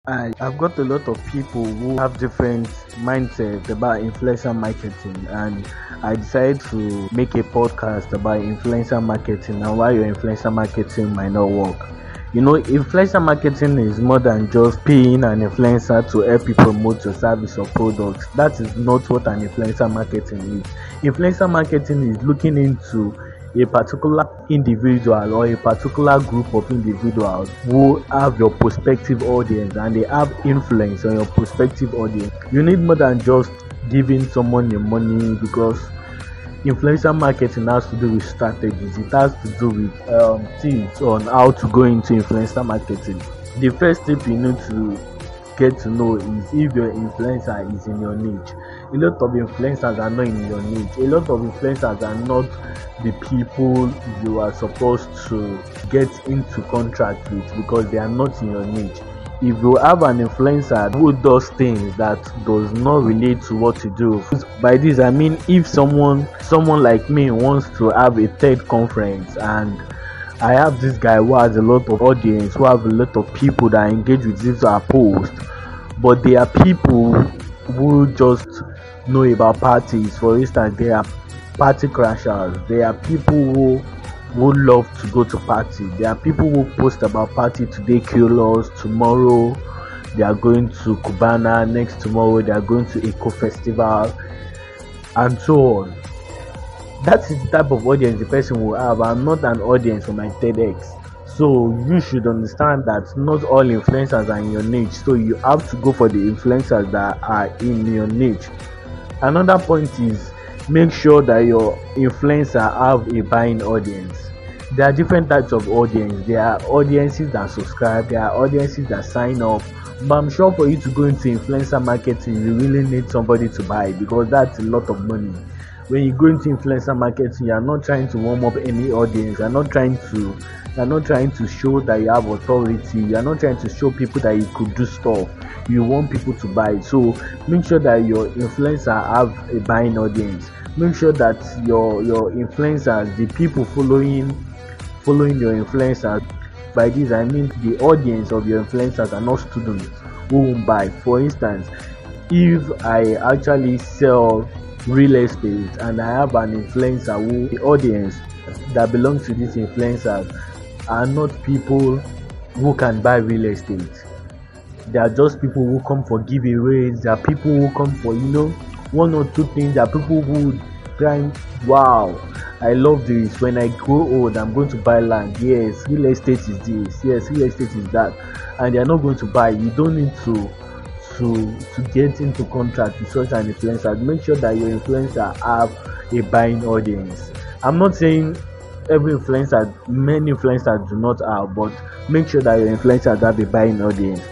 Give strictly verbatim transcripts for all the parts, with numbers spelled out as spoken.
I, I've got a lot of people who have different mindset about influencer marketing, and I decided to make a podcast about influencer marketing and why your influencer marketing might not work. You know, influencer marketing is more than just paying an influencer to help you promote your service or products. That is not what an influencer marketing is. Influencer marketing is looking into a particular individual or a particular group of individuals who have your prospective audience and they have influence on your prospective audience. You need more than just giving someone your money, because influencer marketing has to do with strategies. It has to do with um, tips on how to go into influencer marketing. The first tip you need to get to know is if your influencer is in your niche. A lot of influencers are not in your niche. A lot of influencers are not the people you are supposed to get into contract with, because they are not in your niche. If you have an influencer who does things that does not relate to what you do, by this I mean if someone someone like me wants to have a TED conference, and I have this guy who has a lot of audience, who have a lot of people that engage with this our post, but they are people who just know about parties. For instance, they are party crashers. They are people who who love to go to party. There are people who post about party today, curious, tomorrow they are going to Cubana, next tomorrow they are going to Eco Festival, and so on. That is the type of audience the person will have. I'm not an audience for my TEDx. So you should understand that not all influencers are in your niche. So you have to go for the influencers that are in your niche. Another point is, make sure that your influencer have a buying audience. There are different types of audience. There are audiences that subscribe, there are audiences that sign up. But I'm sure for you to go into influencer marketing, you really need somebody to buy, because that's a lot of money. When you go into influencer marketing, you are not trying to warm up any audience. You are not trying to you are not trying to show that you have authority. You are not trying to show people that you could do stuff. You want people to buy. So make sure that your influencer have a buying audience. Make sure that your your influencers, the people following following your influencers, by this I mean the audience of your influencers are not students who won't buy. For instance, if I actually sell real estate and I have an influencer who the audience that belongs to these influencers are not people who can buy real estate. They are just people who come for giveaways. There are people who come for, you know, one or two things. There are people who try, wow, I love this. When I grow old, I'm going to buy land. Yes, real estate is this. Yes, real estate is that. And they are not going to buy. You don't need to to to get into contract with such an influencer. Make sure that your influencer have a buying audience. I'm not saying every influencer, many influencers do not have, but make sure that your influencers have a buying audience.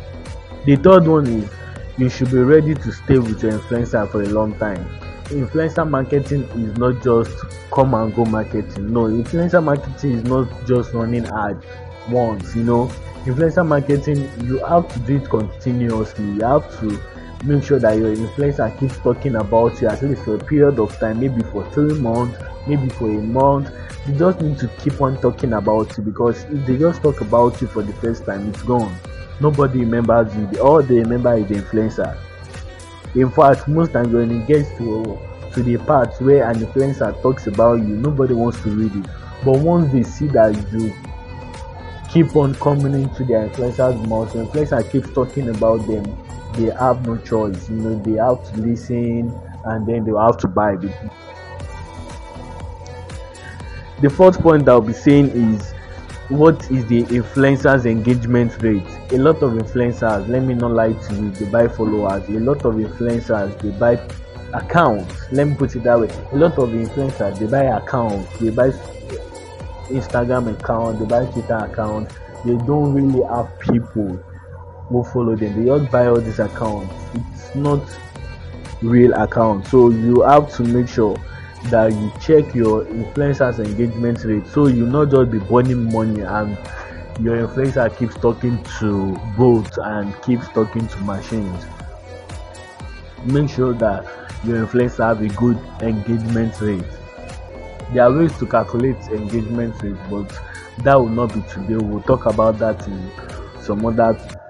The third one is, you should be ready to stay with your influencer for a long time. Influencer marketing is not just come and go marketing. No, influencer marketing is not just running ad once, you know. Influencer marketing, you have to do it continuously. You have to make sure that your influencer keeps talking about you at least for a period of time, maybe for three months, maybe for a month. You just need to keep on talking about you, because if they just talk about you for the first time, it's gone. Nobody remembers you. All they remember is the influencer. In fact, most times when it gets to to the part where an influencer talks about you, nobody wants to read it. But once they see that you keep on coming into their influencer's mouth, the influencer keeps talking about them, they have no choice. You know, they have to listen, and then they will have to buy it. The fourth point I'll be saying is, what is the influencers engagement rate? A lot of influencers, let me not lie to you, they buy followers. A lot of influencers, they buy accounts. Let me put it that way. A lot of influencers, they buy accounts. They buy Instagram account, they buy Twitter account. They don't really have people who follow them. They just buy all these accounts. It's not real account. So you have to make sure that you check your influencers engagement rate, so you not just be burning money and your influencer keeps talking to bots and keeps talking to machines. Make sure that your influencer have a good engagement rate. There are ways to calculate engagement rate, but that will not be today. We'll talk about that in some other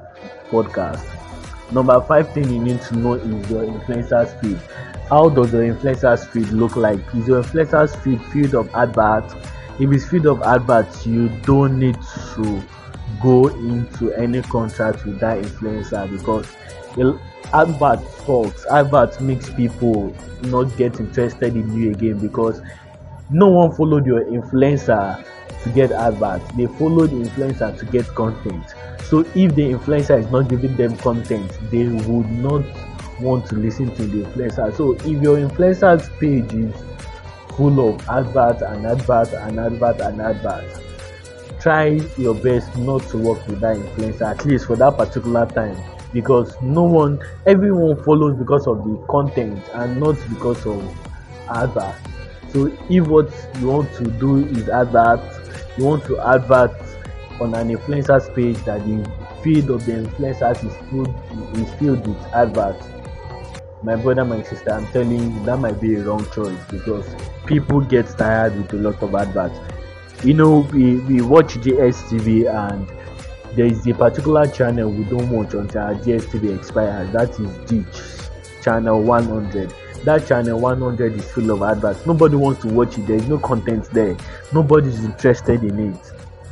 podcast. Number five thing you need to know is your influencer's feed. How does your influencer's feed look like? Is your influencer's feed filled of adverts? If it's filled of adverts, you don't need to go into any contract with that influencer, because advert sucks. Advert makes people not get interested in you again, because no one followed your influencer to get adverts. They followed the influencer to get content. So if the influencer is not giving them content, they would not want to listen to the influencer. So if your influencer's page is full of adverts and adverts and adverts and adverts, try your best not to work with that influencer, at least for that particular time, because no one everyone follows because of the content and not because of adverts. So if what you want to do is adverts, you want to advert on an influencer's page that the feed of the influencers is filled is filled with adverts, my brother, my sister, I'm telling you, that might be a wrong choice, because people get tired with a lot of adverts. You know, we, we watch G S T V, and there is a particular channel we don't watch until our G S T V expires. That is Ditch channel one hundred. That channel one hundred is full of adverts. Nobody wants to watch it. There is no content there. Nobody is interested in it.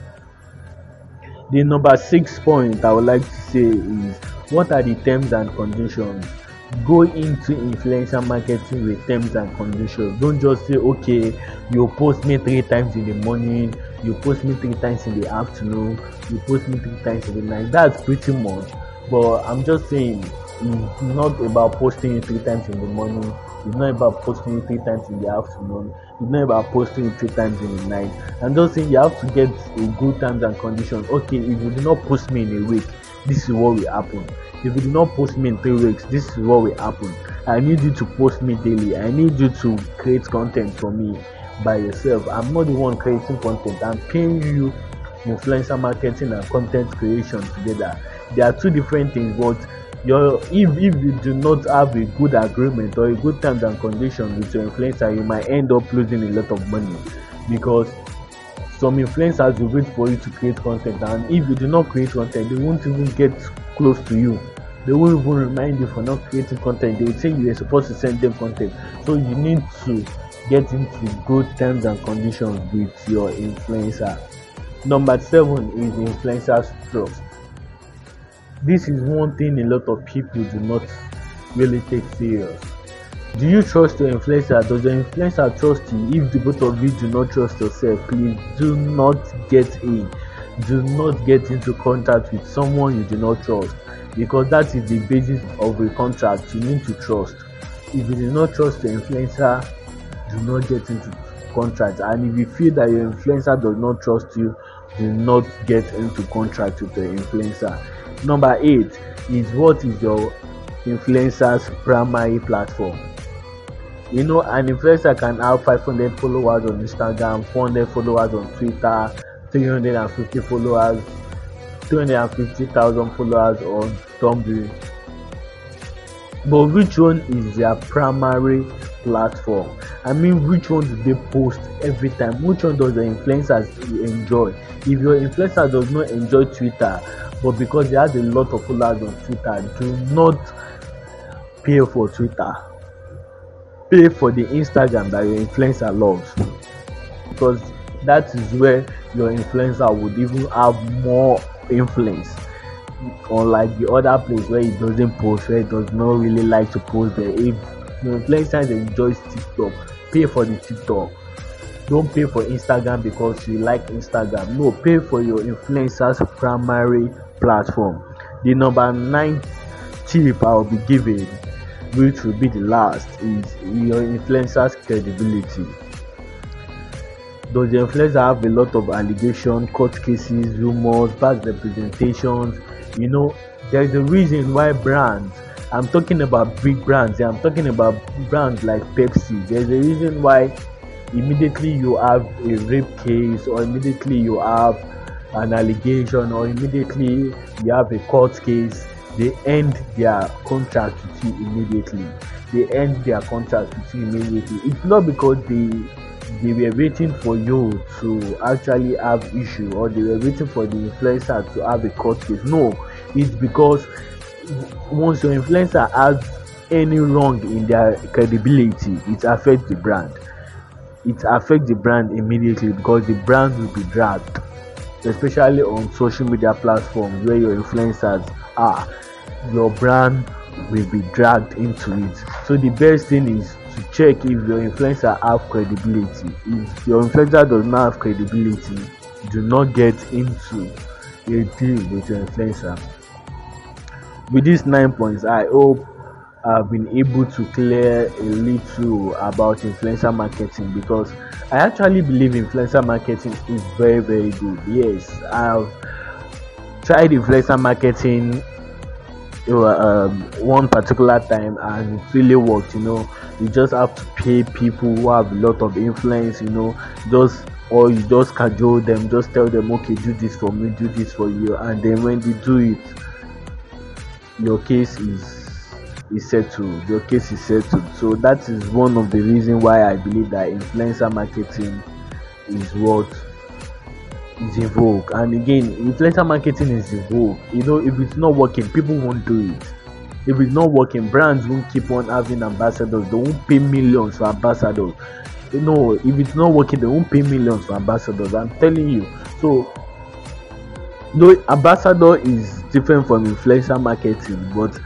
The number six point I would like to say is, what are the terms and conditions? Go into influencer marketing with terms and conditions. Don't just say, okay, you post me three times in the morning, you post me three times in the afternoon, you post me three times in the night. That's pretty much. But I'm just saying, it's not about posting it three times in the morning. It's not about posting it three times in the afternoon. It's not about posting it three times in the night. I'm just saying you have to get a good terms and conditions. Okay, if you do not post me in a week, this is what will happen. If you do not post me in three weeks, this is what will happen. I need you to post me daily. I need you to create content for me by yourself. I'm not the one creating content. I'm paying you influencer marketing and content creation together. There are two different things, but your if, if you do not have a good agreement or a good terms and conditions with your influencer, you might end up losing a lot of money, because some influencers will wait for you to create content, and if you do not create content, they won't even get close to you. They won't even remind you for not creating content. They will say you are supposed to send them content. So you need to get into good terms and conditions with your influencer. Number seven is influencers trust. This is one thing a lot of people do not really take serious. Do you trust your influencer? Does your influencer trust you? If the both of you do not trust yourself, please do not get in. Do not get into contact with someone you do not trust, because that is the basis of a contract. You need to trust. If you do not trust your influencer, do not get into contract. And if you feel that your influencer does not trust you, do not get into contract with your influencer. Number eight is, what is your influencer's primary platform? You know, an influencer can have five hundred followers on Instagram, four hundred followers on Twitter, three hundred fifty followers, two hundred fifty thousand followers on Tumblr. But which one is their primary platform? I mean, which one do they post every time? Which one does the influencers enjoy? If your influencer does not enjoy Twitter, but because they have a lot of followers on Twitter, do not pay for Twitter. Pay for the Instagram that your influencer loves, because that is where your influencer would even have more influence, unlike the other place where he doesn't post, where he does not really like to post there. If your influencer enjoys TikTok, pay for the TikTok. Don't pay for Instagram because you like Instagram. No, pay for your influencer's primary platform. The number nine tip I'll be giving, which will be the last, is your influencer's credibility. Does the influencer have a lot of allegations, court cases, rumors, bad representations? You know, there's a reason why brands, I'm talking about big brands, I'm talking about brands like Pepsi. There's a reason why immediately you have a rape case, or immediately you have an allegation, or immediately you have a court case, they end their contract with you immediately. They end their contract with you immediately. It's not because they they were waiting for you to actually have issue, or they were waiting for the influencer to have a court case. No, It's because once your influencer has any wrong in their credibility, it affects the brand. It affects the brand immediately because the brand will be dragged, especially on social media platforms where your influencers are. Your brand will be dragged into it. So the best thing is to check if your influencer have credibility. If your influencer does not have credibility, do not get into a deal with your influencer. With these nine points, I hope I've been able to clear a little about influencer marketing, because I actually believe influencer marketing is very, very good. Yes, I've tried influencer marketing um, one particular time and it really worked. You know, you just have to pay people who have a lot of influence, you know, just or you just cajole them, just tell them, okay, do this for me, do this for you, and then when they do it, your case is is settled. Your case is settled. So that is one of the reasons why I believe that influencer marketing is what is in vogue. And again, influencer marketing is in vogue. You know, if it's not working, people won't do it. If it's not working, brands won't keep on having ambassadors. They won't pay millions for ambassadors. You know, if it's not working, they won't pay millions for ambassadors. I'm telling you. So, though ambassador is different from influencer marketing, but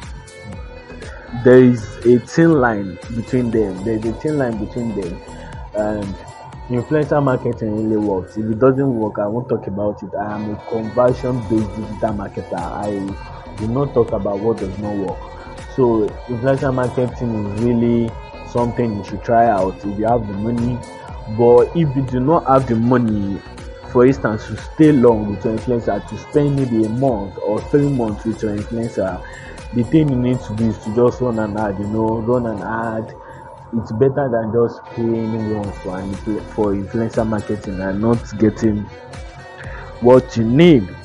there is a thin line between them. There's a thin line between them, and influencer marketing really works. If it doesn't work, I won't talk about it. I am a conversion-based digital marketer. I do not talk about what does not work. So influencer marketing is really something you should try out if you have the money. But if you do not have the money, for instance, to stay long with your influencer, to spend maybe a month or three months with your influencer, the thing you need to do is to just run an ad. You know, run an ad. It's better than just paying once for an, for influencer marketing and not getting what you need.